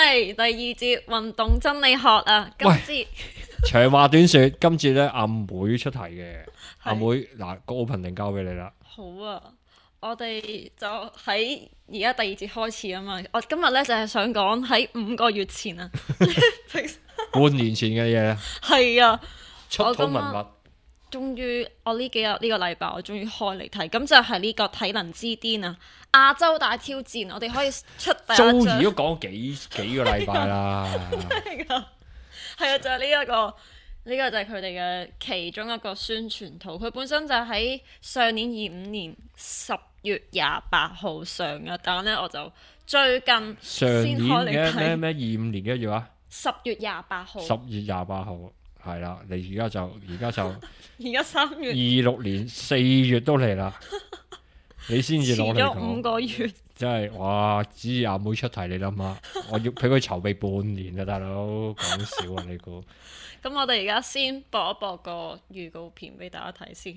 嚟第二節運動真理學啊！今節長話短說，今節咧阿妹出題嘅，阿妹嗱個 opening 交俾你啦。 好啊，我哋就喺而家第二節開始啊嘛。我今日咧就係想講喺5個月前啊， 半年前嘅嘢， 係啊， 出土文物。 終於我呢個禮拜我終於開嚟睇，咁就係呢個體能之巔啊！亞洲大挑戰，我哋可以出第一章。 Joey都講幾個禮拜啦， 係啊，就係呢個就係佢哋嘅其中一個宣傳圖。佢本身就喺上年25年10月28號上嘅，但係咧我就最近先開嚟睇。 咩25年嘅月啊 ？10月28號。 10月28號係啦，你而家就而家3月。 26年4月都嚟啦，你先至攞嚟講。 遲咗5個月。 真係哇！只阿妹出題，你諗下，我要俾佢籌備半年啊，大佬講笑啊！你估？ 咁我哋而家先播一播個預告片俾大家睇先。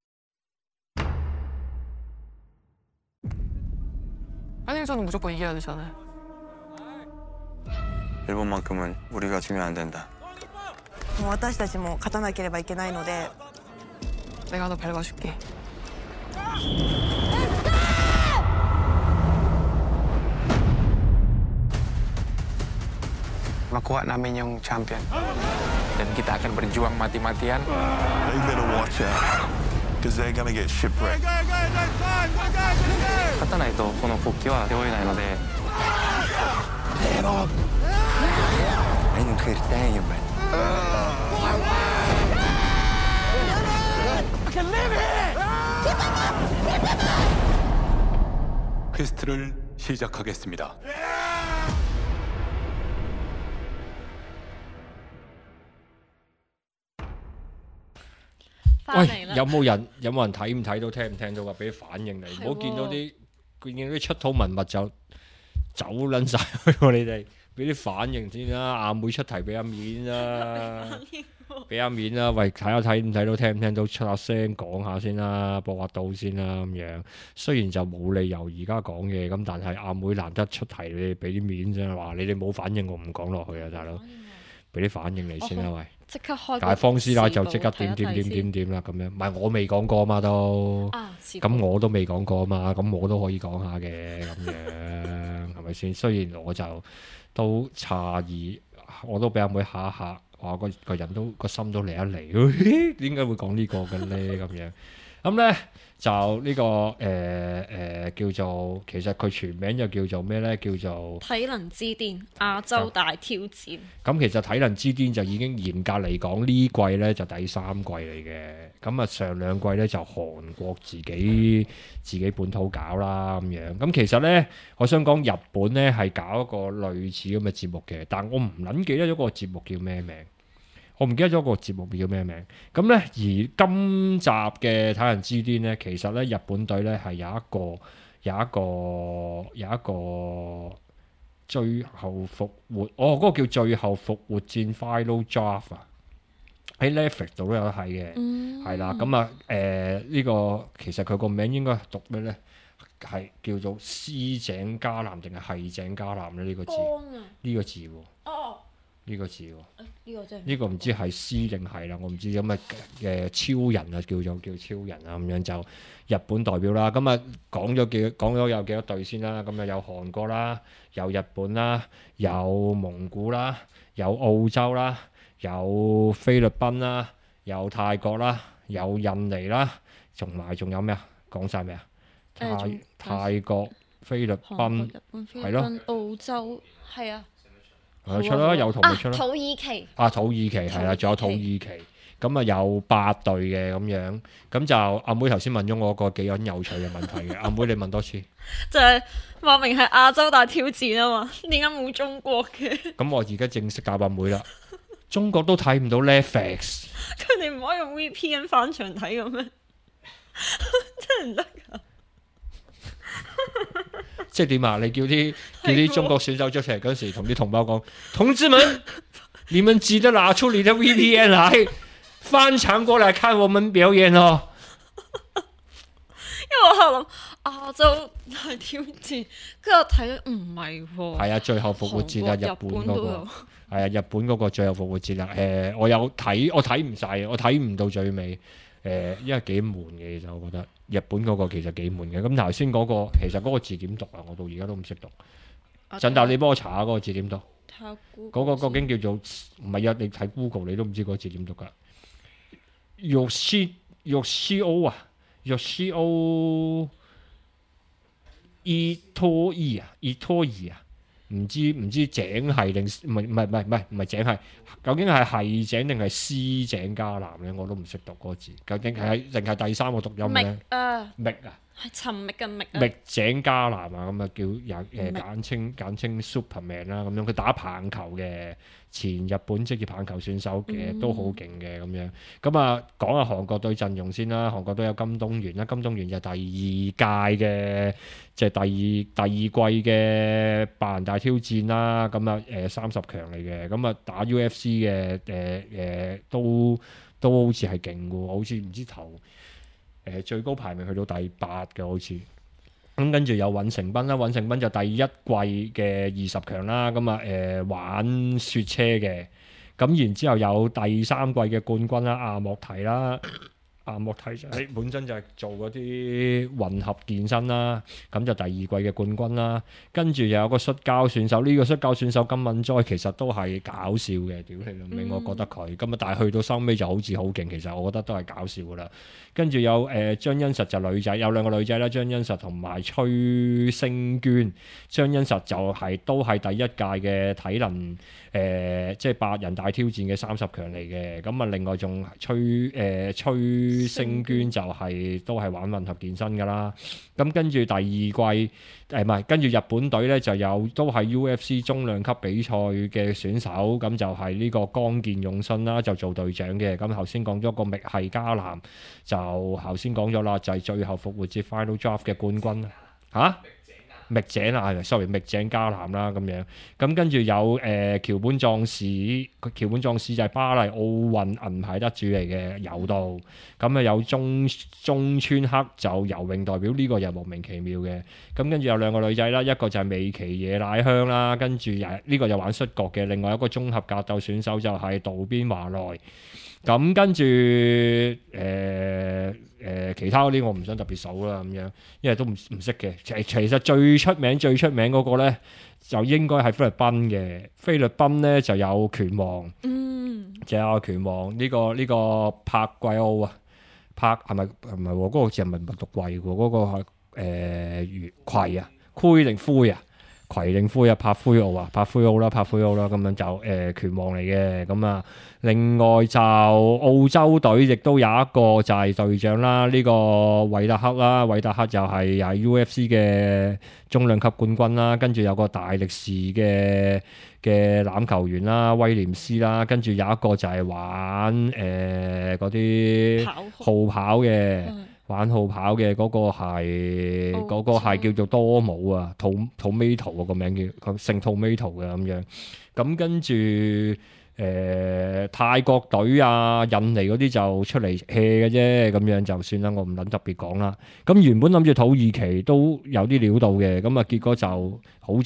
한일전은 무조건 이겨야 되잖아요. 일본만큼은 우리가 지면 안 된다. 私たちも勝たなければいけないので 내가 너 밟아줄게. Makuha namin yung champion. Dan kita akan berjuang mati-matian. They better watch out, because they're gonna get shipwrecked. 勝たないとこの国旗は背負えないので。 Ayun ang kirtayan man. 퀘스트를 시작하겠습니다. 喂，有冇人睇唔睇到聽唔聽到啊？俾啲反應你，唔好見到啲出土文物就走撚晒去喎！你哋俾啲反應先啦，阿妹出題俾阿面啦，俾阿面啦。喂，睇下睇唔睇到聽唔聽到，出下聲講下先啦，播下到先啦咁樣。雖然就冇理由而家講嘅，咁但係阿妹難得出題，你哋俾啲面啫。話你哋冇反應，我唔講落去啊，大佬。俾啲反應你先啦，喂！ 即刻開。 但係方師奶就即刻點啦咁樣，唔係我未講過嘛都，咁我都未講過嘛，咁我都可以講下嘅咁樣，係咪先？雖然我就都詫異，我都俾阿妹嚇一嚇，話個人都個心都嚟一嚟，點解會講呢個嘅咧咁樣？咁咧就呢個叫做，其實佢全名就叫做咩咧？叫做體能之巔亞洲大挑戰。咁其實體能之巔就已經嚴格嚟講呢季咧就第3季嚟嘅。咁啊上2季咧就韓國自己本土搞啦咁樣。咁其實咧，我想講日本咧係搞一個類似咁嘅節目嘅，但我唔撚記得咗個節目叫咩名。我唔記得咗個節目叫咩名，咁咧而今集嘅體能之巔咧，其實咧日本隊咧係有一個最後復活，嗰個叫最後復活戰 Final Draft 啊，喺 Netflix 度都有得睇嘅，係啦，咁啊呢個其實佢個名應該讀咩咧？係叫做絲井加男定係井加男咧？呢個字呢個字喎。呢個字喎，呢個唔知係詩定係啦，我唔知咁超人啊，叫超人啊咁樣就日本代表啦。咁啊講咗有幾多隊先啦？咁啊有韓國啦，有日本啦，有蒙古啦，有澳洲啦，有菲律賓啦，有泰國啦，有印尼啦，仲有咩啊？講晒未啊？泰國、菲律賓係咯， 澳洲係啊。 出啦，有同咪出啦。 土耳其係啦，仲有土耳其，咁啊有8隊嘅咁樣，咁就阿妹頭先問咗我個幾撚有趣嘅問題嘅，阿妹你問多次。 就係話明係亞洲大挑戰啊嘛，點解冇中國嘅？ 咁我而家正式答阿妹啦，中國都睇唔到 Netflix。 佢哋唔可以用 VPN 翻牆睇嘅咩？真係唔得㗎！ 即係點啊？你叫啲中國選手出嚟嗰時，同啲同胞講：同志們，你們記得拿出你的 VPN 來，翻牆過來看我們表演哦。 因為我喺度諗亞洲大挑戰，跟住我睇唔係喎。 係啊，最後復活節啊，日本嗰個係啊，日本嗰個最後復活節啊。我有睇，我睇唔晒，我睇唔到最尾。因為幾悶嘅，其實我覺得日本嗰個其實幾悶嘅。咁頭先嗰個其實嗰個字點讀啊？我到而家都唔識讀。陣但你幫我查下嗰個字點讀？嗰個究竟叫做唔係啊？你睇 Google 你都唔知嗰個字點讀㗎。Yoshio 啊 ，Yoshio Itoi 啊，Itoi 啊。唔知井係定唔係井係，究竟係井定係絲井加南咧？我都唔識讀嗰個字，究竟係定係第三個讀音咧？覓啊， 係尋覓嘅覓啊， 覓井加南啊，咁啊叫簡稱 Superman 啦，咁樣佢打棒球嘅，前日本職業棒球選手嘅，都好勁嘅咁樣。咁啊講下韓國隊陣容先啦，韓國隊有金東元啦，金東元就第二屆嘅。即係第二季嘅百人大挑戰啦，咁啊30強嚟嘅，咁啊打 UFC 嘅都好似係勁喎，好似唔知頭最高排名去到第8嘅好似。咁跟住有尹成斌啦，尹成斌就第一季嘅20強啦，咁啊玩雪車嘅，咁然之後有第3季嘅冠軍啦，阿莫提啦。阿莫提就係本身就係做嗰啲混合健身啦，咁就第2季嘅冠軍啦。跟住又有個摔跤選手，呢個摔跤選手金敏哉其實都係搞笑嘅，屌你老味，我覺得佢咁啊，但係去到收尾就好似好勁，其實我覺得都係搞笑噶啦。跟住有張恩實就女仔，有2個女仔啦，張恩實同埋崔星娟。張恩實就都係第一屆嘅體能即係百人大挑戰嘅30強嚟嘅。咁啊，另外仲崔星娟就都係玩混合健身㗎啦。咁跟住第2季唔係，跟住日本隊咧就有都係 UFC 中量級比賽嘅選手，咁就係呢個江健勇信啦，就做隊長嘅。咁頭先講咗個覓係加南，就頭先講咗啦，就係最後復活節 Final Draft 嘅冠軍嚇。覓井啊，sorry，覓井加南啦咁樣。咁跟住有橋本壯士就係巴黎奧運銀牌得主嚟嘅柔道。咁啊有中村克就游泳代表，呢個又莫名其妙嘅。咁跟住有2個女仔啦，一個就係美琪野乃香啦，跟住呢個就玩摔角嘅。另外一個綜合格鬥選手就係渡邊華奈。咁跟住其他嗰啲我唔想特別數啦咁樣，因為都唔識嘅。其實最出名嗰個咧，就應該係菲律賓嘅。菲律賓咧就有拳王，就有拳王呢個柏季奧啊，柏係咪唔係喎？嗰個字係咪讀貴喎？嗰個係葵啊，灰定灰啊？葵定灰啊，柏灰奧啦，咁樣就拳王嚟嘅。咁啊，另外就澳洲隊亦都有一個就係隊長啦，呢個韋特克啦，韋特克就係 UFC 嘅中量級冠軍啦。跟住有個大力士嘅欖球員啦，威廉斯啦。跟住有一個就係玩嗰啲號跑嘅。玩號跑嘅嗰個係叫做多姆啊，Tomato 個名叫姓 Tomato 嘅咁樣。咁跟住泰國隊啊、印尼嗰啲就出嚟 hea 嘅啫，咁樣就算啦，我唔撚特別講啦。咁原本諗住土耳其都有啲料到嘅，咁啊結果就好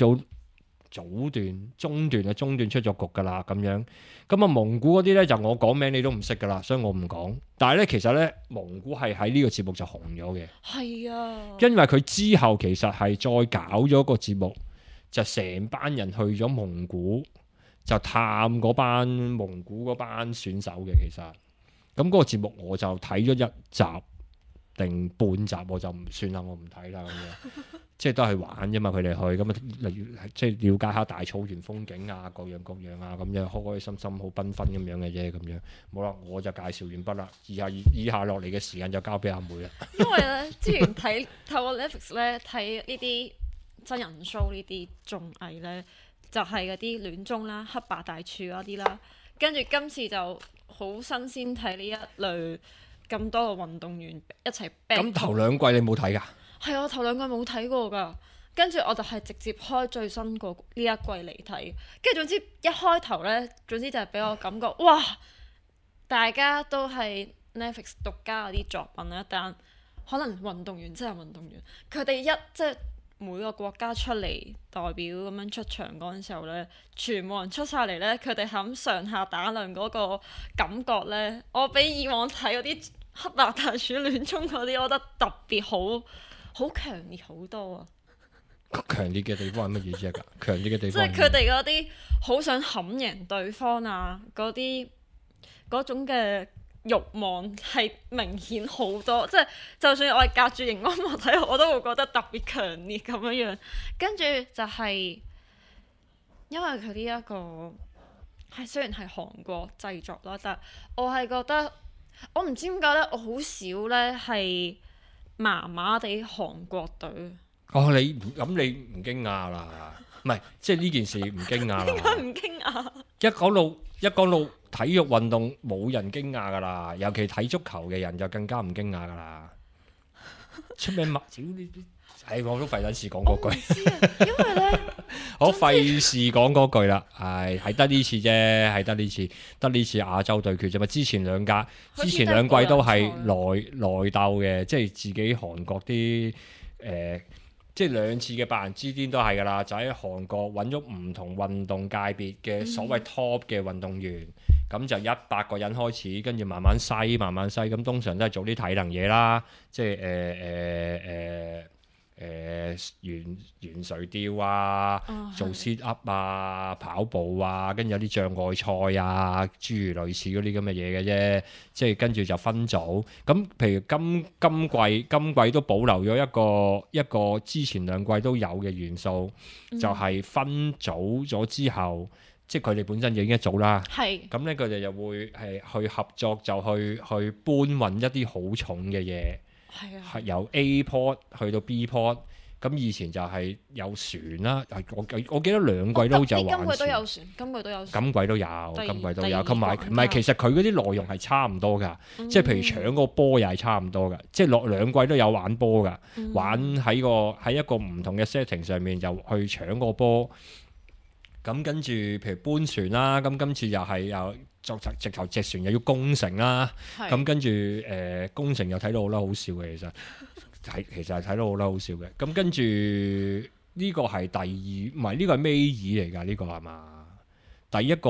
中段出咗局㗎啦咁樣。咁啊蒙古嗰啲咧就我講名你都唔識㗎啦，所以我唔講。但係咧其實咧蒙古係喺呢個節目就紅咗嘅。係啊，因為佢之後其實係再搞咗個節目，就成班人去咗蒙古，就探嗰班蒙古嗰班選手嘅。其實咁嗰個節目我就睇咗1集定半集，我就唔算啦，我唔睇啦咁樣。即係都係玩啫嘛，佢哋去咁啊，例如即係了解下大草原風景啊，各樣啊，咁樣開開心心好繽紛咁樣嘅啫，咁樣冇啦，我就介紹完畢啦。以下落嚟嘅時間就交俾阿妹啦。因為咧之前透過 Netflix 咧睇呢啲真人 show 呢啲綜藝咧，就係嗰啲戀綜啦、黑白大廚嗰啲啦，跟住今次就好新鮮睇呢一類咁多個運動員一齊。咁頭2季你冇睇㗎？係啊，頭2季冇睇過㗎，跟住我就係直接開最新個呢一季嚟睇，跟住總之一開頭呢，總之就係俾我感覺，哇！大家都係 Netflix 獨家嗰啲作品啦，但可能運動員真係運動員，佢哋即係每個國家出嚟代表咁樣出場嗰陣時候呢，全部人出晒嚟呢，佢哋係咁上下打量嗰個感覺呢，我比以往睇嗰啲黑白大廚亂衝嗰啲，我覺得特別好強烈好多啊！ 強烈嘅地方係乜嘢啫？㗎，強烈嘅地即方係佢哋嗰啲好想冚贏對方啊，嗰種嘅慾望係明顯好多，即係就算我係隔住熒光幕睇，我都會覺得特別強烈咁樣樣。跟住就係因為佢呢一個係雖然係韓國製作啦，但我係覺得我唔知點解咧，我好少咧係麻麻地韓國隊。 哦，你唔驚訝啦？唔係，即係呢件事唔驚訝啦。 點解唔驚訝？ 一講到體育運動，冇人驚訝噶啦，尤其睇足球嘅人就更加唔驚訝噶啦。出名麥屌呢啲，我都費撚事講嗰句。 因為咧， 我費事講嗰句啦。係得呢次啫，係得呢次亞洲對決啫嘛。之前兩季都係內鬥嘅，即係自己韓國啲即係兩次嘅白人之巔都係㗎啦，就喺韓國揾咗唔同運動界別嘅所謂 top 嘅運動員，咁就100個人開始，跟住慢慢篩，咁通常都係做啲體能嘢啦，即係懸垂吊啊，做 sit up 啊，跑步啊，跟住有啲障礙賽啊，諸如類似嗰啲咁嘅嘢嘅啫。即係跟住就分組。咁譬如今季都保留咗一個之前兩季都有嘅元素，就係分組咗之後，即係佢哋本身已經一組啦。 係。 咁咧佢哋就會係去合作，就去搬運一啲好重嘅嘢。 係啊， 係由 A port 去到 B port， 咁以前就係有船啦。我記得兩季都就玩船。 今季都有船，今季都有。同埋唔係，其實佢嗰啲內容係差唔多㗎。即係譬如搶個波又係差唔多㗎。即係落兩季都有玩波㗎，玩喺一個唔同嘅 setting 上面就去搶個波。咁跟住譬如搬船啦，咁今次又直頭隻船又要攻城啦，咁跟住攻城又睇到好啦，好笑嘅其實係睇到好啦，好笑嘅。咁跟住呢個係第二，唔係呢個係尾二嚟㗎，呢個係嘛？第一個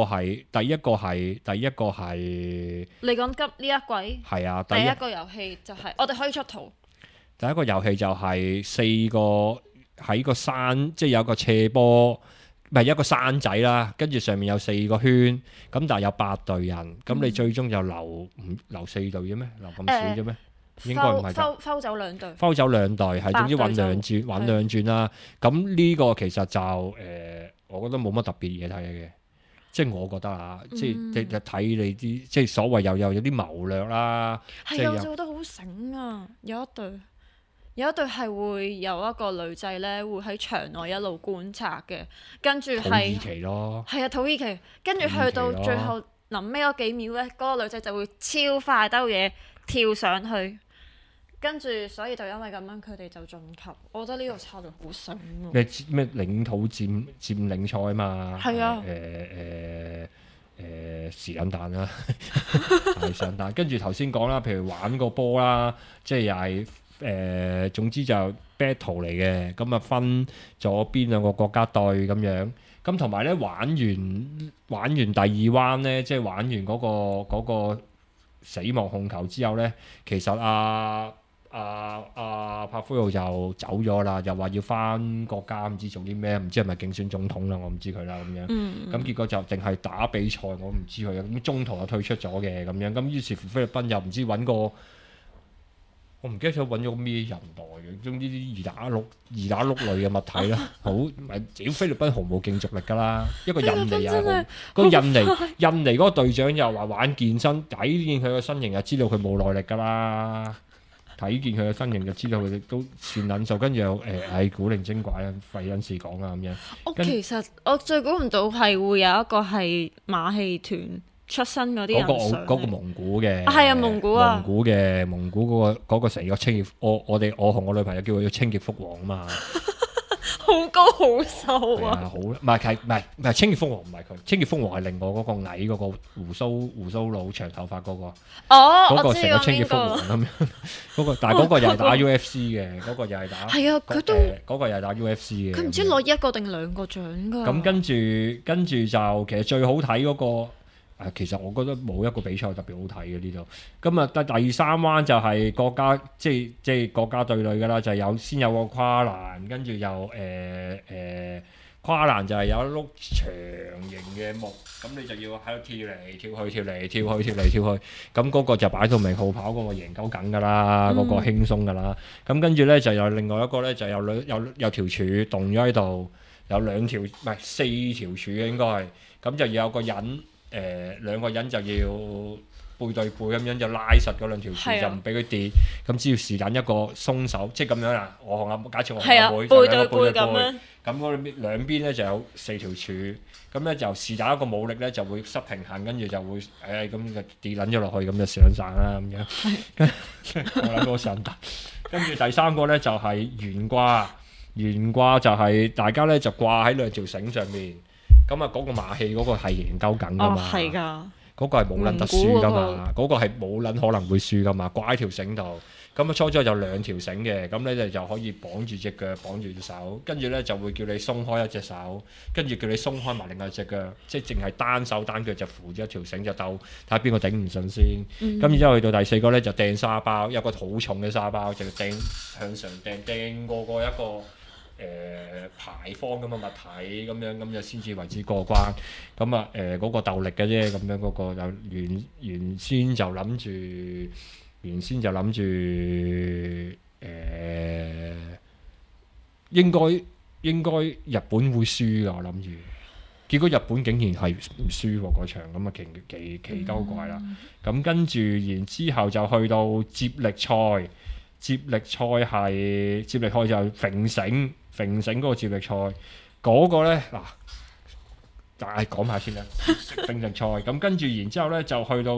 係你講急呢一季係啊， 第一個遊戲就係我哋可以出圖。 第一個遊戲就係4個喺個山，即係有個斜坡。唔係一個山仔啦，跟住上面有4個圈，咁但係有8隊人，咁你最終就留4隊嘅咩？留咁少啫咩？應該唔係㗎。 抽走2隊。 抽走2隊，係總之揾兩轉啦。咁呢個其實就我覺得冇乜特別嘢睇嘅，即係我覺得啊，即係睇你啲即係所謂又有啲謀略啦。 係啊，我就覺得好醒啊！有一隊係會有一個女仔咧，會喺場內一路觀察嘅，跟住係土耳其咯， 係啊，土耳其，跟住去到最後臨尾嗰幾秒咧，嗰個女仔就會超快兜嘢跳上去，跟住所以就因為咁樣，佢哋就晉級。我覺得呢個策略好醒喎。 咩領土佔領賽嘛？ 係啊。 時撚彈啦，係上彈。跟住頭先講啦，譬如玩個波啦，即係又係。總之就 battle 嚟嘅，咁啊分咗邊兩個國家隊咁樣，咁同埋咧玩完第二彎咧，即係玩完嗰個死亡控球之後咧，其實柏夫奧就走咗啦，又話要翻國家，唔知做啲咩，唔知係咪競選總統啦，我唔知佢啦咁樣。咁結果就淨係打比賽，我唔知佢咁中途又退出咗嘅咁樣，咁於是乎菲律賓又唔知揾個。我唔記得咗揾咗咩人代嘅，總之啲二打六類嘅物體啦，好咪屌菲律賓毫無競逐力㗎啦，一個印尼啊，印尼嗰個隊長又話玩健身，睇見佢個身形就知道佢冇耐力㗎啦，睇見佢嘅身形就知道佢哋都算撚數，跟住又古靈精怪啊，費撚事講啊咁樣。 其實我最估唔到係會有一個係馬戲團。出身嗰啲人上嗰個蒙古嘅， 係啊蒙古嗰個成個清潔，我同我女朋友叫佢清潔福王啊嘛， 好好高好瘦係啊， 啊！ 好唔係清潔風王唔係佢，清潔風王係另外嗰個矮嗰個胡鬚佬長頭髮嗰個， 哦， 嗰個我知成個清潔風邊個王咁樣，嗰個但係嗰個又係打 UFC 嘅，嗰個又係打係啊，佢都嗰個又係打 UFC 嘅。 佢唔知攞一個定兩個獎㗎。 咁跟住就其實最好睇嗰個。其實我覺得冇一個比賽特別好睇嘅呢度。咁啊，第三彎就係國家，即係國家隊裏㗎啦，就先有個跨欄，跟住又跨欄就係有一碌長形嘅木，咁你就要喺度跳嚟跳去，跳嚟跳去，跳嚟跳去。咁嗰個就擺到明號跑嗰個贏鳩緊㗎啦，嗰個輕鬆㗎啦。咁跟住咧就有另外一個咧就有條柱棟咗喺度，有兩條唔係四條柱嘅應該係，咁就要有個人。兩個人就要背對背咁樣就拉實嗰兩條柱，就唔俾佢跌。咁只要是但一個鬆手，即係咁樣啦。我同阿假設我同阿妹就兩個背對背咁樣。咁嗰兩邊咧就有四條柱，咁咧就是但一個冇力咧就會失平衡，跟住就會咁就跌撚咗落去，咁就上曬啦咁樣。我諗到上得。跟住第三個咧就係懸掛，懸掛就係大家咧就掛喺兩條繩上面。咁啊，嗰個馬戲嗰個係贏鳩緊噶嘛， 係㗎， 嗰個係冇撚得輸噶嘛，嗰個係冇撚可能會輸噶嘛，掛喺條繩度。咁啊，初初就兩條繩嘅，咁咧就可以綁住隻腳，綁住隻手，跟住咧就會叫你鬆開一隻手，跟住叫你鬆開埋另外一隻腳，即係淨係單手單腳就扶住一條繩就鬥，睇下邊個頂唔順先。咁然之後去到第四個咧就掟沙包，有個好重嘅沙包就掟向上掟過一個。牌坊咁嘅物體咁樣，咁就先至為之過關。咁啊嗰個鬥力嘅啫，咁樣嗰個就原先就諗住應該日本會輸㗎，我諗住。結果日本竟然係唔輸喎嗰場，咁啊奇鳩怪啦。咁跟住然之後就去到接力賽。接力賽就係揈繩嗰個接力賽，嗰個咧嗱，大家講下先啦。揈繩賽咁跟住，然之後咧就去到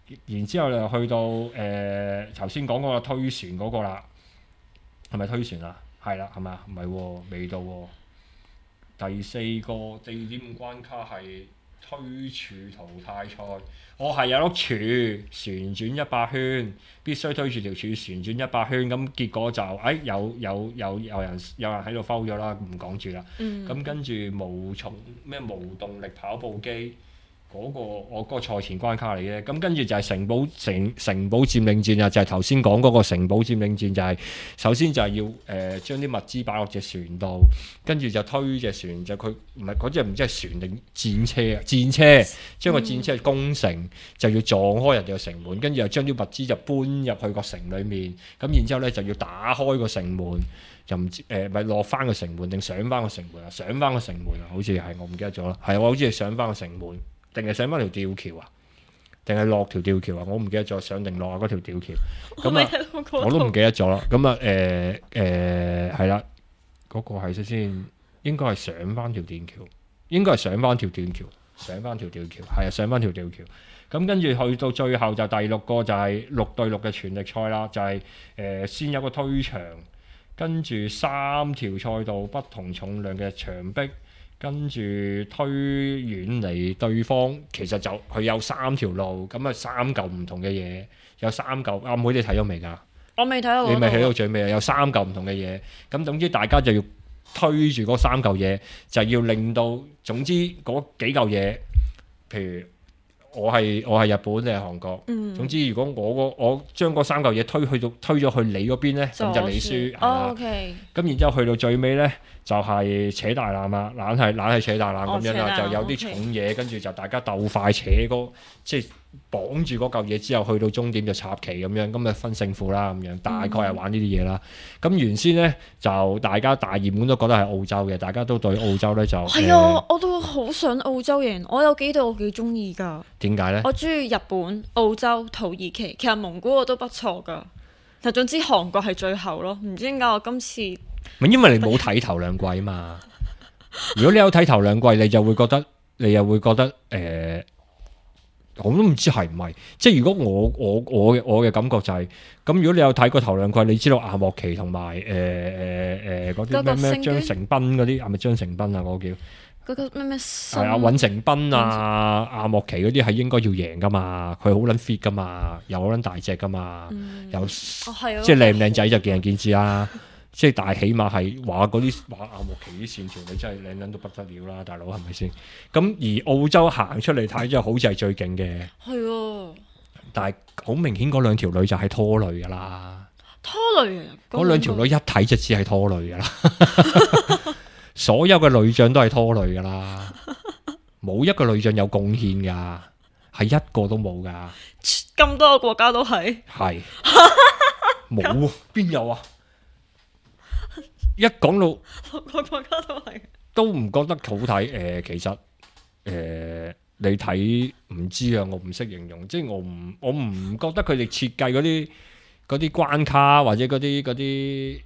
頭先講嗰個推船嗰個啦，係咪推船啊？係啦，係咪啊？唔係喎，未到喎。第四個地點關卡係推柱淘汰賽，我係有碌柱旋轉100圈，必須推住條柱旋轉100圈，咁結果就有人喺度 foul 咗啦，唔講住啦。咁跟住無動力跑步機嗰個我嗰個賽前關卡嚟嘅，咁跟住就係城堡佔領戰啊，就係頭先講嗰個城堡佔領戰，就係首先就係要將啲物資擺落隻船度，跟住就推隻船，就佢唔係嗰隻唔知係船定戰車啊，戰車將個戰車攻城，就要撞開人哋個城門，跟住又將啲物資就搬入去個城裡面，咁然之後咧就要打開個城門，就唔知咪落翻個城門定上翻個城門啊？上翻個城門啊，好似係我唔記得咗啦，係我好似係上翻個城門。定係上翻條吊橋啊？定係落條吊橋啊？我唔記得咗上定落啊嗰條吊橋。咁啊，我都唔記得咗啦。咁啊係啦，嗰個係先，應該係上翻條電橋，應該係上翻條電橋，上翻條吊橋，係啊，上翻條吊橋。咁跟住去到最後就第六個就係6對6嘅全力賽啦，就係先有個推牆，跟住3條賽道不同重量嘅牆壁。跟住推遠離對方，其實就佢有3條路，咁啊3嚿唔同嘅嘢，有3嚿。阿妹你睇咗未㗎？ 我未睇到。 你未睇到最尾啊？有3嚿唔同嘅嘢，咁總之大家就要推住嗰3嚿嘢，就要令到總之嗰幾嚿嘢，譬如我係日本定係韓國，總之如果我將嗰3嚿嘢推咗去你嗰邊咧，咁就你輸。 OK。咁然之後去到最尾咧。就係扯大纜啦，懶係扯大纜咁樣啦，就有啲重嘢，跟住就大家鬥快扯即係綁住嗰嚿嘢之後，去到終點就插旗咁樣，咁就分勝負啦咁樣，大概係玩呢啲嘢啦。咁原先咧就大家大熱門都覺得係澳洲嘅，大家都對澳洲咧就係啊，我都好想澳洲贏，我有幾隊我幾中意㗎。點解咧？我中意日本、澳洲、土耳其，其實蒙古我都不錯㗎。但總之韓國係最後咯，唔知點解我今次。 因為你冇睇頭兩季嘛，如果你有睇頭兩季，你又會覺得我都唔知係唔係。即係如果我嘅感覺就係、咁，如果你有睇過頭兩季，你知道阿莫奇同埋嗰啲咩張成斌嗰啲係咪張成斌啊？嗰個叫嗰個咩係啊，尹成斌啊，阿莫奇嗰啲係應該要贏噶嘛，佢好撚 fit 噶嘛，又好撚大隻噶嘛，又即係靚唔靚仔就見仁見智啦。即係但係起碼係話嗰啲話阿莫奇啲線條你真係靚撚到不得了啦，大佬係咪先？咁而澳洲行出嚟睇就好似係最勁嘅， 係啊， 但係好明顯嗰兩條女就係拖累噶啦， 拖累啊！ 嗰兩條女一睇就知係拖累噶啦，所有嘅女將都係拖累噶啦，冇一個女將有貢獻噶，係一個都冇噶， 咁多個國家都係冇邊有啊？一講到個國家都係， 都唔覺得好睇。其實你睇唔知啊，我唔識形容，即係我唔覺得佢哋設計嗰啲關卡或者嗰啲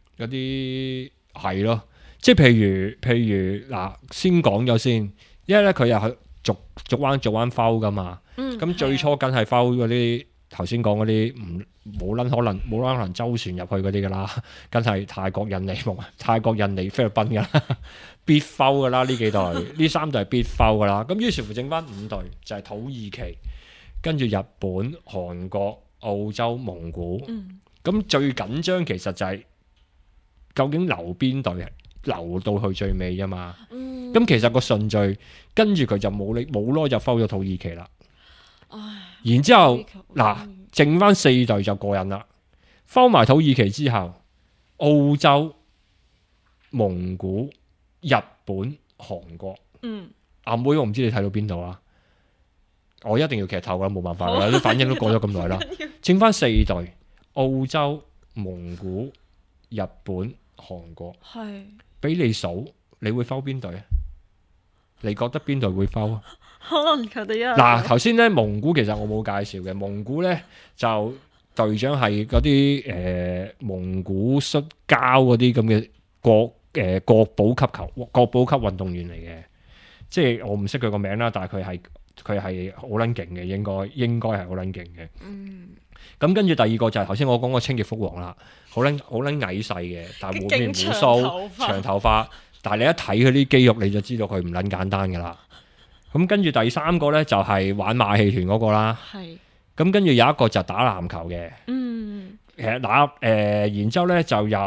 係咯。即係譬如嗱，先講咗先，因為咧佢又係逐彎摟噶嘛。咁最初梗係摟嗰啲頭先講嗰啲冇可能周旋入去嗰啲噶啦，梗係泰國、印尼、菲律賓噶啦，必摟噶啦呢幾隊，呢三隊係必摟噶啦。咁於是乎剩翻5隊就係土耳其，跟住日本、韓國、澳洲、蒙古。咁最緊張其實就係究竟留邊隊，留到去最尾啫嘛。咁其實個順序跟住佢就冇耐就摟咗土耳其啦。然之後嗱，剩翻4隊就過癮啦。摟埋土耳其之後，澳洲、蒙古、日本、韓國。阿妹，我唔知你睇到邊度啊？我一定要劇透噶，冇辦法啦，啲反應都過咗咁耐啦。剩翻4隊，澳洲、蒙古、日本、韓國。係俾你數，你會摟邊隊啊？你覺得邊隊會摟啊？ 可能佢哋嗱，頭先咧蒙古其實我冇介紹嘅，蒙古咧就隊長係嗰啲蒙古摔跤嗰啲咁嘅國寶級運動員嚟嘅，即係我唔識佢個名啦，但係佢係好撚勁嘅，應該係好撚勁嘅。咁跟住第二個就係頭先我講個清潔福王啦，好撚矮細嘅，但係滿面鬍鬚、長頭髮，但係你一睇佢啲肌肉你就知道佢唔撚簡單噶啦。咁跟住第三個咧就係玩馬戲團嗰個啦，咁跟住有一個就打籃球嘅，其實然之後咧就有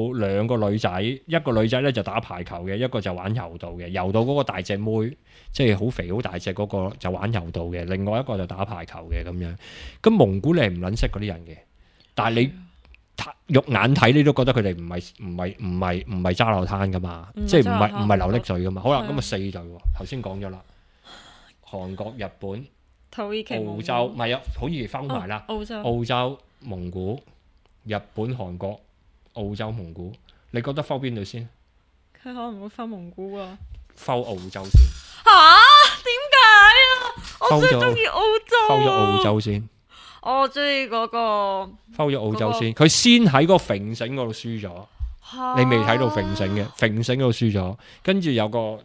2個女仔，一個女仔咧就打排球嘅，一個就玩柔道嘅，柔道嗰個大隻妹，即係好肥好大隻嗰個就玩柔道嘅，另外一個就打排球嘅咁樣。咁蒙古你係唔撚識嗰啲人嘅，但係你肉眼睇你都覺得佢哋唔係揸流灘噶嘛，即係唔係流溺水噶嘛。好啦，咁啊4隊喎，頭先講咗啦。韓國、日本、 土耳其、 澳洲，唔係啊，土耳其摟埋啦。澳洲、蒙古、日本、韓國、澳洲、蒙古，你覺得摟邊隊先？ 佢可能會摟蒙古啊。 摟澳洲先。 點解啊？我最中意澳洲。 摟咗澳洲先。 我中意嗰個。 摟咗澳洲先，佢先喺嗰個揈繩嗰度輸咗。你未睇到揈繩嘅，揈繩嗰度輸咗，跟住有個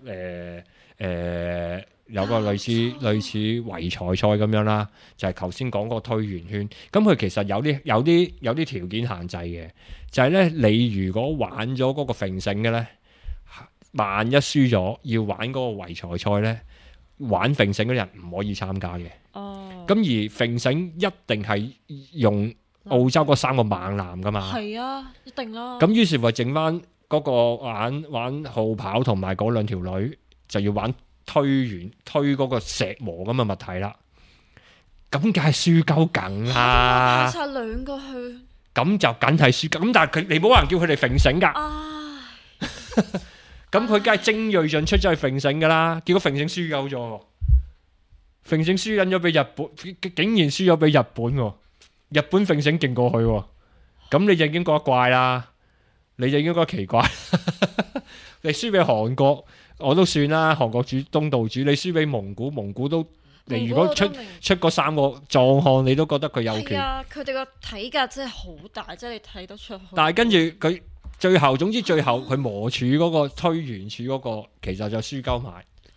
有個類似圍財賽咁樣啦，就係頭先講嗰個推圓圈。咁佢其實有啲條件限制嘅，就係咧你如果玩咗嗰個揈繩嘅咧，萬一輸咗要玩嗰個圍財賽咧，玩揈繩嗰啲人唔可以參加嘅。咁而揈繩一定係用澳洲嗰3個猛男噶嘛。係啊，一定啦。咁於是乎剩翻嗰個玩號跑同埋嗰2條女就要玩推嗰個石磨咁嘅物體啦，咁梗係輸鳩梗啦。派晒2個去，咁就梗係輸。咁但係你冇可能叫佢哋揈繩噶。咁佢梗係精鋭盡出咗去揈繩噶啦，結果揈繩輸鳩咗，揈繩輸緊咗俾日本，竟然輸咗俾日本喎。日本揈繩勁過去喎，咁你就已經覺得怪啦，你就已經覺得奇怪。你輸俾韓國。我都算啦，韓國東道主，你輸俾蒙古都，你如果出嗰3個壯漢，你都覺得佢有權。係啊，佢哋個體格真係好大，即係你睇得出。但係跟住佢總之最後佢磨柱嗰個推圓柱嗰個，其實就輸鳩埋，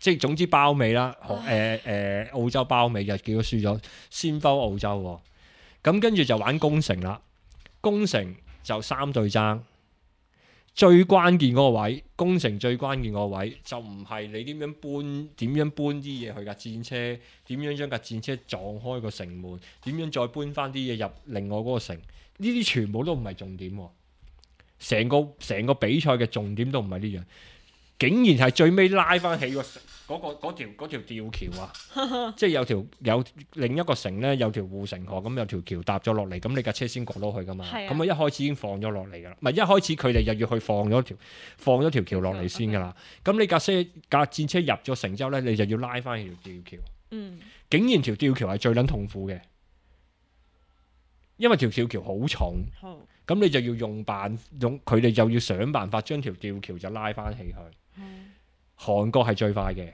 即係總之包尾啦。澳洲包尾就叫咗輸咗，先鋒澳洲喎。咁跟住就玩攻城啦，攻城就3隊爭。最關鍵嗰個位，攻城最關鍵嗰個位就唔係你點樣搬啲嘢去架戰車，點樣將架戰車撞開個城門，點樣再搬翻啲嘢入另外嗰個城，呢啲全部都唔係重點喎。成個比賽嘅重點都唔係呢樣，竟然係最尾拉翻起嗰條吊橋啊！即係有另一個城咧，有條護城河咁，有條橋搭咗落嚟，咁你架車先過到去噶嘛？咁啊一開始已經放咗落嚟噶啦，唔係一開始佢哋又要去放咗條橋落嚟先噶啦。咁你架戰車入咗城之後咧，你就要拉翻起條吊橋。竟然條吊橋係最撚痛苦嘅，因為條吊橋好重。咁你就要用佢哋就要想辦法將條吊橋就拉翻起去。韓國係最快嘅，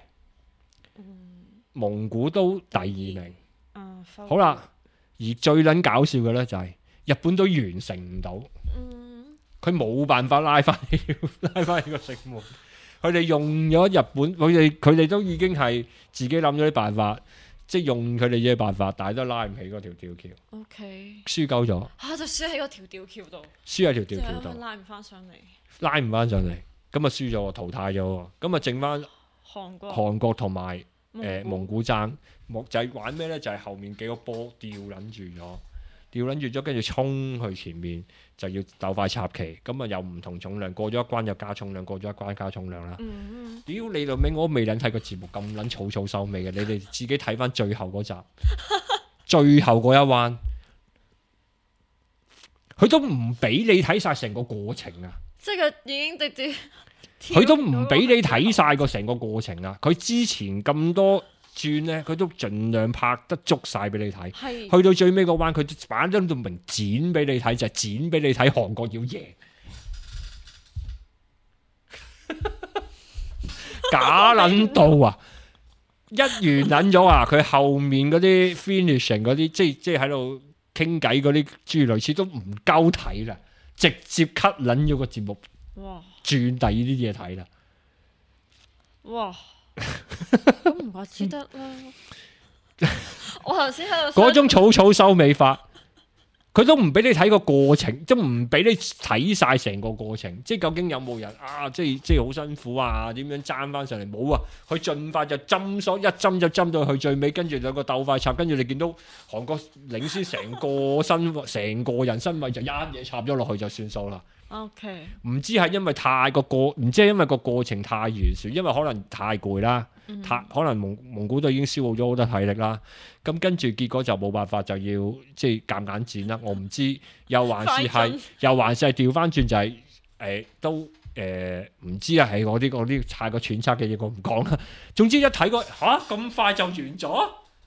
蒙古都第2名。好啦，而最撚搞笑嘅咧就係日本都完成唔到，佢冇辦法拉翻起個城門。佢哋用咗日本，佢哋都已經係自己諗咗啲辦法。即係用佢哋嘅辦法，但係都拉唔起嗰條吊橋。OK，輸鳩咗。 就輸喺嗰條吊橋度。 輸喺條吊橋度， 拉唔翻上嚟。咁啊輸咗，淘汰咗。咁啊剩翻韓國同埋蒙古爭。就係玩咩咧？就係後面幾個波吊撚住咗，跟住衝去前面就要鬥快插旗。咁啊又唔同重量，過咗一關又加重量，過咗一關加重量啦。屌你老味，我都未撚睇個節目咁撚草收尾嘅，你哋自己睇翻最後嗰集，最後嗰一彎，佢都唔俾你睇晒成個過程啊！ 即係佢已經直接， 佢都唔俾你睇晒個成個過程啊！佢之前咁多轉咧，佢都盡量拍得足晒俾你睇。去到最尾個彎，佢反咗到明剪俾你睇，就係剪俾你睇韓國要贏。假撚到啊！一完撚咗啊！佢後面嗰啲 finishing 嗰啲，即係喺度傾偈嗰啲諸如類似都唔夠睇啦，直接 cut 撚咗個節目，轉第二啲嘢睇啦。 哇！咁唔怪之得啦。我頭先喺度嗰種草收尾法。佢都唔俾你睇個過程，都唔俾你睇晒成個過程，即係究竟有冇人啊？即係好辛苦啊？點樣爭翻上嚟？冇啊！佢盡快就針索一針就針到去最尾，跟住兩個鬥快插，跟住你見到韓國領先成個人身位就一嘢插咗落去就算數啦。 OK， 唔知係因為唔知係因為個過程太懸殊，因為可能太攰啦，可能蒙古都已經消耗咗好多體力啦。咁跟住結果就冇辦法，就要即係夾硬剪啦。我唔知，又還是係調翻轉就係都唔知啊。係嗰啲太過揣測嘅嘢，我唔講啦。總之一睇過咁快就完咗。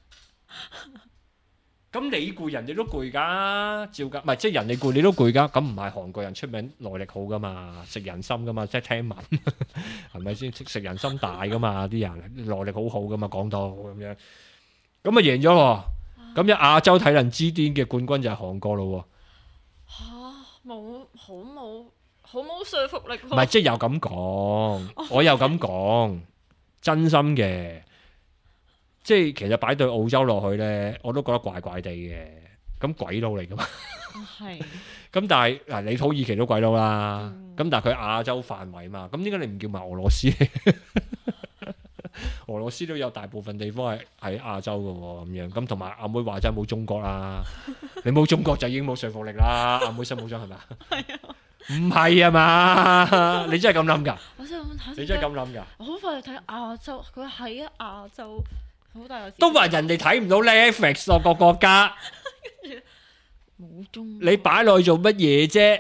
咁你攰，人哋都攰噶，照噶，唔係即係人哋攰，你都攰噶。咁唔係韓國人出名耐力好噶嘛，食人心噶嘛，即係聽聞係咪先？食人心大噶嘛，啲人耐力好好噶嘛，講到咁樣，咁啊贏咗喎。咁一亞洲體能之巔嘅冠軍就係韓國咯喎。 好冇說服力。 唔係即係又咁講，我又咁講，真心嘅。即係其實擺對澳洲落去咧，我都覺得怪怪地嘅。咁鬼佬嚟噶嘛？係。咁但係嗱，你土耳其都鬼佬啦。咁但係佢亞洲範圍嘛。咁點解你唔叫埋俄羅斯？俄羅斯都有大部分地方係喺亞洲噶喎。咁樣咁同埋阿妹話真係冇中國啦。你冇中國就已經冇說服力啦。阿妹心冇張係咪？係啊。唔係啊嘛？你真係咁諗㗎？我真係咁睇。你真係咁諗㗎？ 我好快去睇亞洲，佢喺亞洲。 都話人哋睇唔到 Netflix 咯，個國家冇中，你擺落去做乜嘢啫？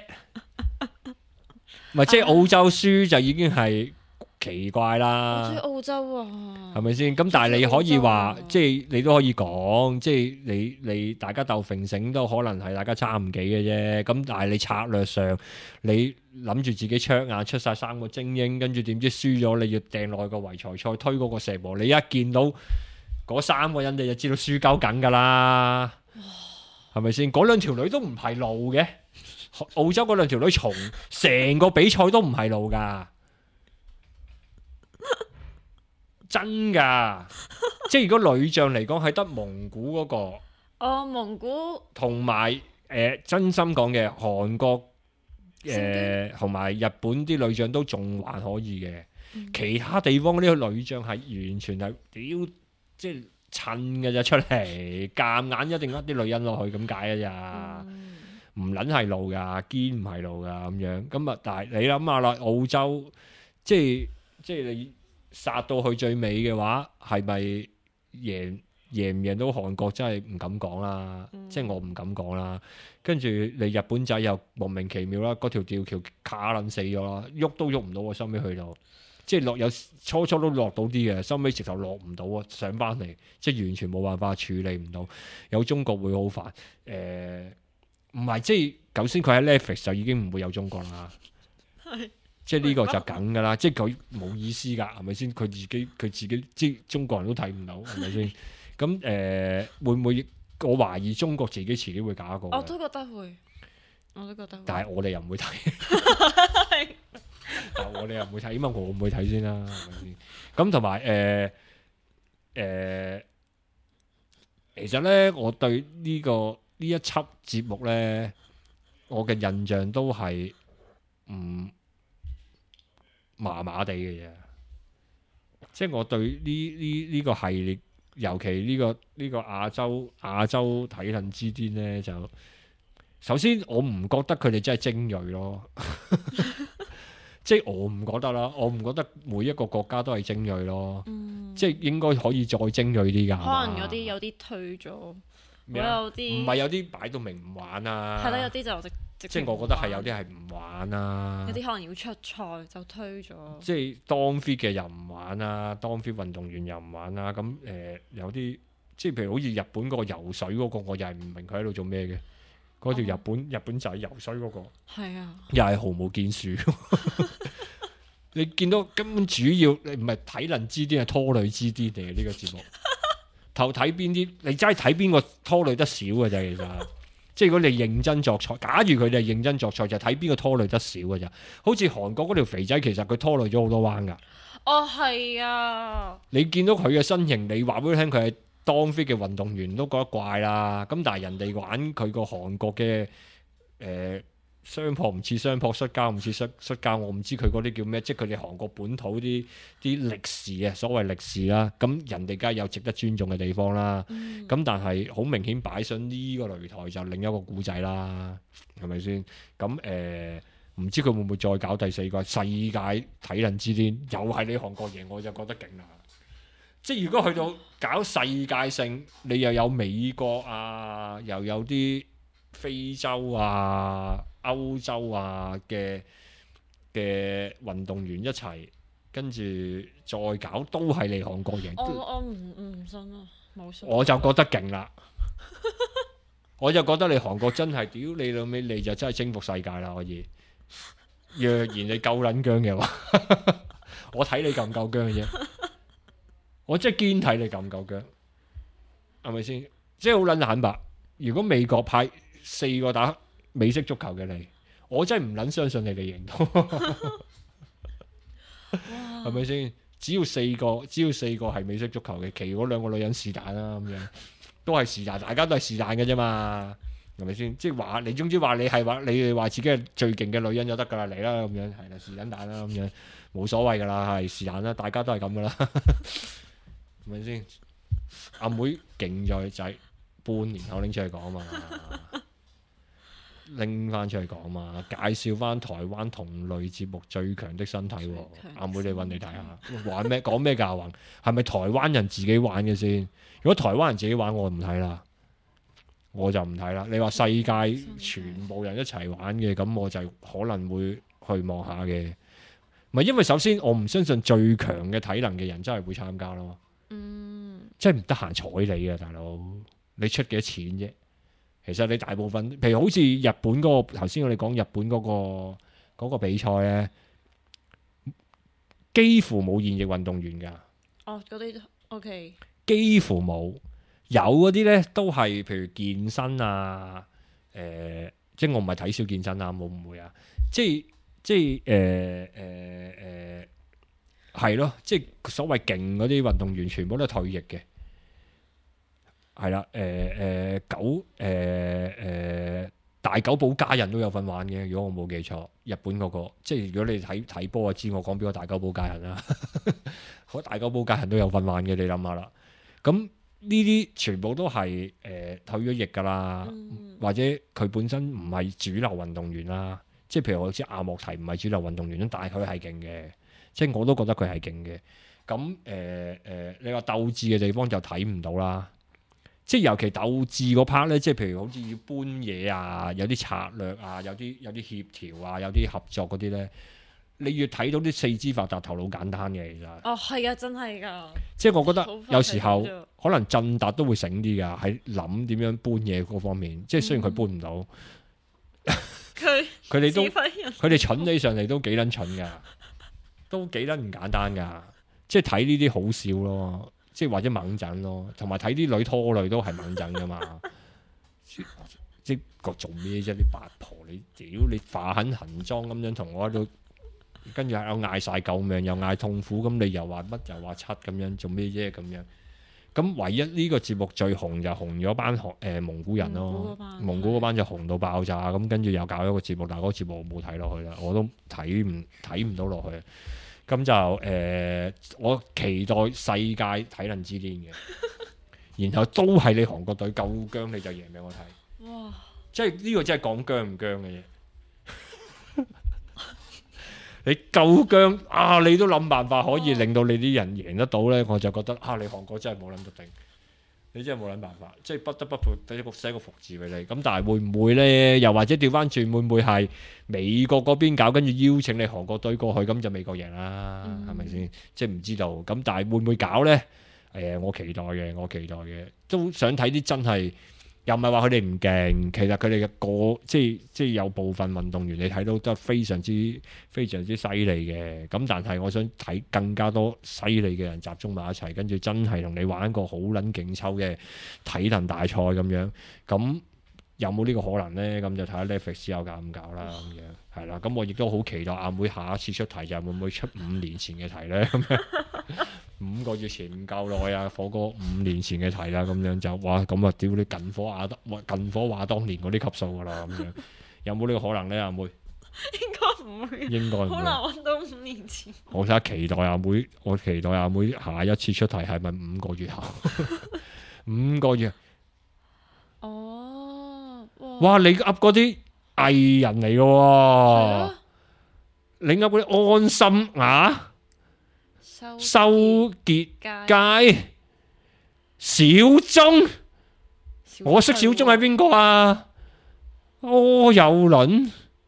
咪即係澳洲輸就已經係奇怪啦。 我澳洲啊， 係咪先？咁但係你可以話，即係你都可以講，即係你大家鬥揈繩都可能係大家差唔幾嘅啫。咁但係你策略上，你諗住自己槍眼出晒3個精英，跟住點知輸咗，你要掟落去個圍才賽推嗰個石磨，你一見到嗰3個人你就知道輸鳩緊噶啦，係咪先？嗰2條女都唔係路嘅，澳洲嗰2條女從成個比賽都唔係路噶， 真㗎，即係如果女將嚟講係得蒙古嗰、個， 哦，蒙古同埋真心講嘅韓國同埋日本啲女將都仲還可以嘅，其他地方嗰啲女將係完全係屌，即係襯嘅啫，出嚟夾硬一定呃啲女人落去咁解嘅咋，唔撚係路㗎，堅唔係路㗎咁樣。咁啊，但係你諗下啦，澳洲即係你殺到去最尾嘅話，係咪贏唔贏到韓國真係唔敢講啦，即係我唔敢講啦。跟住你日本仔又莫名其妙啦，嗰條吊橋卡撚死咗啦，喐都喐唔到喎，收尾去到即係有初都落到啲嘅，收尾直頭落唔到啊，上翻嚟即係完全冇辦法處理唔到，有中國會好煩。唔係即係頭先佢喺 Netflix 就已經唔會有中國啦，即係呢個就梗㗎啦，即係佢冇意思㗎，係咪先？佢自己即係中國人都睇唔到，係咪先？咁會唔會？我懷疑中國自己遲啲會搞一個。 我都覺得會， 但係我哋又唔會睇。我哋又唔會睇，因為我唔會睇先啦，係咪先？咁同埋其實咧，我對呢一輯節目咧，我嘅印象都係麻麻地嘅啫。即係我對呢個系列。尤其呢個亞洲體能之巔咧，就首先我唔覺得佢哋真係精鋭咯，即係我唔覺得啦，我唔覺得每一個國家都係精鋭咯，即係應該可以再精鋭啲㗎。 可能有啲退咗，有啲唔係有啲擺到明唔玩啊。 係啦，有啲就即係我覺得係有啲係唔玩啊， 有啲可能要出賽就推咗。 即係當 fit 嘅又唔玩啊，當 fit 運動員又唔玩啊。咁有啲即係譬如好似日本嗰個游水嗰個，我又係唔明佢喺度做咩嘅。嗰條日本仔游水嗰個係啊， 又係毫無建樹。你見到根本主要你唔係體能之巔，係拖累之巔嚟嘅呢個節目。頭睇邊啲？你真係睇邊個拖累得少嘅啫，其實。即係如果你認真作賽，假如佢哋係認真作賽，就睇邊個拖累得少嘅咋。好似韓國嗰條肥仔，其實佢拖累咗好多彎㗎。 哦，係啊！ 你見到佢嘅身形，你話俾佢聽佢係當 fit 嘅運動員，都覺得怪啦。咁但係人哋玩佢個韓國嘅雙撲唔似雙撲，摔跤唔似摔跤，我唔知佢嗰啲叫咩，即係佢哋韓國本土啲歷史啊，所謂歷史啦。咁人哋梗係有值得尊重嘅地方啦。咁但係好明顯擺上呢個擂台就另一個故仔啦，係咪先？咁唔知佢會唔會再搞第4個世界體能之巔？又係你韓國贏，我就覺得勁啦。即係如果去到搞世界性，你又有美國啊，又有啲非洲啊、歐洲啊嘅運動員一齊，跟住再搞都係你韓國贏。 我唔信啊，冇信。 我就覺得勁啦，我就覺得你韓國真係屌你老味，你就真係征服世界啦！可以，若然你夠撚薑嘅話，我睇你夠唔夠薑嘅啫。我真係堅睇你夠唔夠薑，係咪先？即係好撚坦白。如果美國派4個打美式足球嘅你，我真係唔撚相信你哋贏到，係咪先？只要4個係美式足球嘅，其餘嗰2個女人是但啦，咁樣都係是但，大家都係是但嘅啫嘛，係咪先？即係話你總之話你哋話自己係最勁嘅女人就得㗎啦，嚟啦咁樣，係啦，是但啦咁樣，冇所謂㗎啦，係是但啦，大家都係咁㗎啦，係咪先？阿妹勁在就係半年後拎出嚟講嘛。拎翻出嚟講嘛，介紹翻台灣同類節目最強的身體喎。阿妹你揾你睇下，玩咩講咩教訓？係咪台灣人自己玩嘅先？如果台灣人自己玩，我唔睇啦，我就唔睇啦。你話世界全部人一齊玩嘅，咁我就可能會去望下嘅。唔係因為首先我唔相信最強嘅體能嘅人真係會參加咯。即係唔得閒睬你啊，大佬！你出幾多錢啫？其實你大部分，譬如好似日本嗰個頭先我哋講日本嗰個比賽咧，幾乎冇現役運動員㗎。 哦，嗰啲 OK。幾乎冇，有嗰啲咧都係譬如健身啊，即係我唔係睇小健身啊，冇誤會啊，即係係咯，即係所謂勁嗰啲運動員全部都係退役嘅。係啦，大久保家人都有份玩嘅，如果我冇記錯，日本嗰、個，即係如果你睇波就知我講邊個大久保家人啦。好，大久保家人都有份玩嘅，你諗下啦。咁呢啲全部都係退咗役㗎啦，或者佢本身唔係主流運動員啦。即係譬如好似阿莫提唔係主流運動員，但係佢係勁嘅，即係我都覺得佢係勁嘅。咁你話鬥志嘅地方就睇唔到啦。即係尤其鬥志嗰 part 咧，即係譬如好似要搬嘢啊，有啲策略啊，有啲協調啊，有啲合作嗰啲咧，你越睇到啲四肢發達頭腦簡單嘅，其實。 哦，係啊，真係㗎。 即係我覺得有時候好快睇到可能振達都會醒啲㗎，喺諗點樣搬嘢嗰方面。即係雖然佢搬唔到，佢哋都指揮人佢哋蠢起上嚟都幾撚蠢㗎，都幾撚唔簡單㗎。即係睇呢啲好笑咯。即係或者猛陣咯，同埋睇啲女拖累都係猛陣噶嘛。即個做咩啫？你八婆，你屌你化狠行裝咁樣同我喺度，跟住又嗌晒救命，又嗌痛苦，咁你又話乜又話七咁樣，做咩啫咁樣？咁唯一呢個節目最紅就紅咗班蒙古人咯，蒙古嗰班就紅到爆炸，咁跟住又搞咗個節目，但係嗰個節目我冇睇落去啦，我都睇唔到落去。咁就我期待世界體能之巔嘅，然後都係你韓國隊夠姜你就贏俾我睇。 哇！ 即係呢個真係講姜唔姜嘅啫。你夠姜啊，你都諗辦法可以令到你啲人贏得到咧，我就覺得啊，你韓國真係冇諗得定。你真係冇諗辦法，即係不得不寫個服字俾你。咁但係會唔會呢？又或者調翻轉，會唔會係美國嗰邊搞，跟住邀請你韓國隊過去，咁就美國贏啦，係咪先？即係唔知道。咁但係會唔會搞呢？我期待嘅，都想睇啲真係，又唔係話佢哋唔勁，其實佢哋嘅即係有部分運動員你睇到都非常之犀利嘅。咁但係我想睇更加多犀利嘅人集中埋一齊，跟住真係同你玩一個好撚勁抽嘅體能大賽咁樣。咁有冇呢個可能呢？咁就睇下 Netflix 有搞唔搞啦咁樣。係啦，咁我亦都好期待阿妹下一次出題就會唔會出5年前嘅題呢？咁樣5個月前唔夠耐啊，火哥5年前嘅題啦，咁樣就哇咁啊！屌你近火話當年嗰啲級數噶啦，咁樣有冇呢個可能呢？阿妹應該唔會， 好難揾到5年前。 我睇下期待阿妹，我期待阿妹下一次出題係咪5個月後？5個月哦， 哇！你噏嗰啲藝人嚟嘅喎，你噏嗰啲安心啊！修傑楷、小鐘，我識小鐘係邊個啊？柯有倫、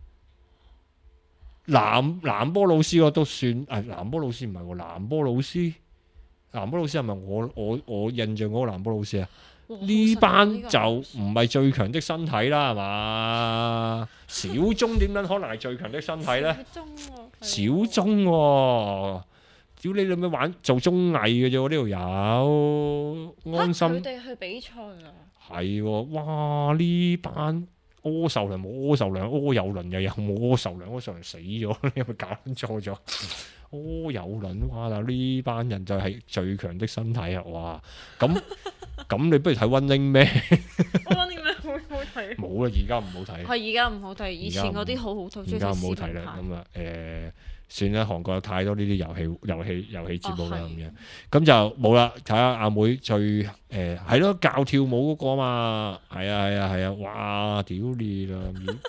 藍波老師我都算，藍波老師唔係喎，藍波老師係咪我印象嗰個藍波老師啊？呢班就唔係最強的身體啦，係嘛？小鐘點樣可能係最強的身體呢？小鐘喎。屌你諗咩玩做綜藝嘅啫喎？呢度有安心， 佢哋去比賽啊！ 係喎，哇！呢班柯受良冇柯受良，柯有倫又有冇柯受良？柯受良死咗，你係咪搞錯咗？柯有倫，哇！嗱呢班人就係最強的身體啊！哇！咁你不如睇 Running Man。 Running Man 好睇。 冇啦，而家唔好睇。 係而家唔好睇，以前嗰啲好好睇。 而家唔好睇啦，咁啊算啦，韓國有太多呢啲遊戲節目啦，咁樣咁就冇啦。睇下阿妹最係咯，教跳舞嗰個嘛，係啊，哇！屌你啦，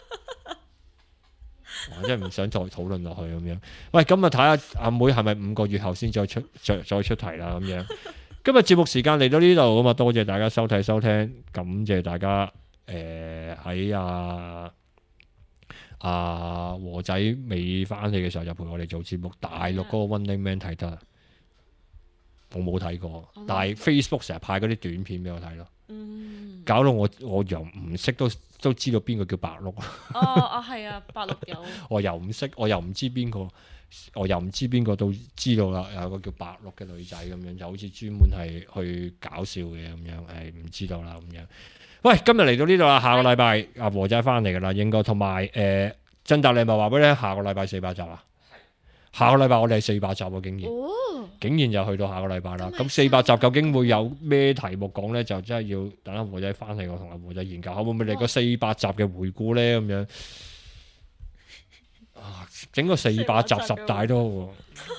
哇！真係唔想再討論落去咁樣。喂，咁啊睇下阿妹係咪5個月後先再出題啦咁樣。今日節目時間嚟到呢度咁啊，多謝大家收睇收聽，感謝大家喺和仔未翻嚟嘅時候就陪我哋做節目。大陸嗰個 Running Man 睇得，我冇睇過，但係 Facebook 成日派嗰啲短片俾我睇咯。搞到我又唔識都知道邊個叫白鹿。 係啊，白鹿有。我又唔識， 我又唔知邊個都知道啦。有個叫白鹿嘅女仔咁樣，就好似專門係去搞笑嘅咁樣，唔知道啦咁樣。喂，今日嚟到呢度啦，下個禮拜阿和仔翻嚟噶啦，應該同埋振達你咪話俾你聽，下個禮拜400集啊， 下個禮拜我哋係400集喎，竟然又去到下個禮拜啦。咁400集究竟會有咩題目講咧？就真係要等阿和仔翻嚟，我同阿和仔研究下，會唔會嚟個400集嘅回顧咧？咁樣整個400集10大都好喎。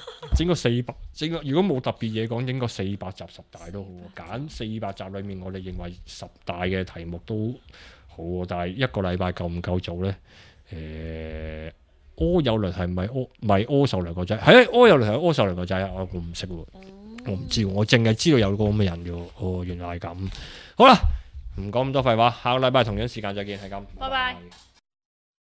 如果冇特別嘢講，整個400集10大都好喎。揀400集裏面，我哋認為10大嘅題目都好喎。但係一個禮拜夠唔夠做咧？柯有倫係咪柯受良個仔？係柯有倫係柯受良個仔啊！我唔識喎，我唔知喎，我淨係知道有個咁嘅人嘅。哦，原來係咁。好啦，唔講咁多廢話，下個禮拜同樣時間再見，係咁。 拜拜。